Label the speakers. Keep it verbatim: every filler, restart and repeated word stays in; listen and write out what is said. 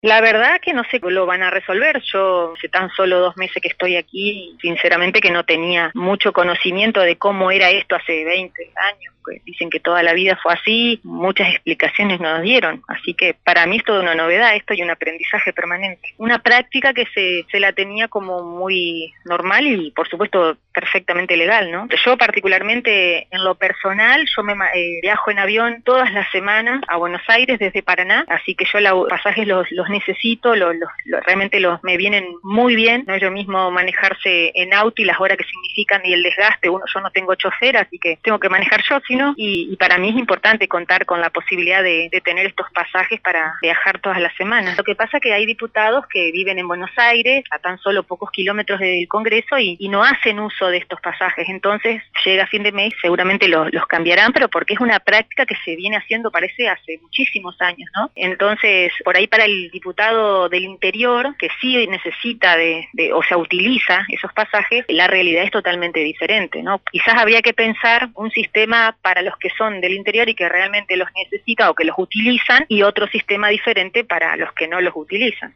Speaker 1: La verdad que no sé cómo lo van a resolver. Yo hace tan solo dos meses que estoy aquí, sinceramente que no tenía mucho conocimiento de cómo era esto hace veinte años. Pues dicen que toda la vida fue así, muchas explicaciones nos dieron, así que para mí es toda una novedad esto y un aprendizaje permanente. Una práctica que se, se la tenía como muy normal y por supuesto perfectamente legal, ¿no? Yo particularmente en lo personal, yo me eh, viajo en avión todas las semanas a Buenos Aires desde Paraná, así que yo los pasajes los, los necesito, los, los, los, realmente los me vienen muy bien, no es lo mismo manejarse en auto y las horas que significan y el desgaste, uno yo no tengo chofer, así que tengo que manejar yo, sino y, y para mí es importante contar con la posibilidad de, de tener estos pasajes para viajar todas las semanas. Lo que pasa es que hay diputados que viven en Buenos Aires, a tan solo pocos kilómetros del Congreso, y, y no hacen uso de estos pasajes, entonces llega fin de mes, seguramente los, los cambiarán, pero porque es una práctica que se viene haciendo, parece, hace muchísimos años, ¿no? Entonces, por ahí para el diputado del interior, que sí necesita de, de o sea, utiliza esos pasajes, la realidad es totalmente diferente, ¿no? Quizás habría que pensar un sistema para los que son del interior y que realmente los necesitan o que los utilizan, y otro sistema diferente para los que no los utilizan.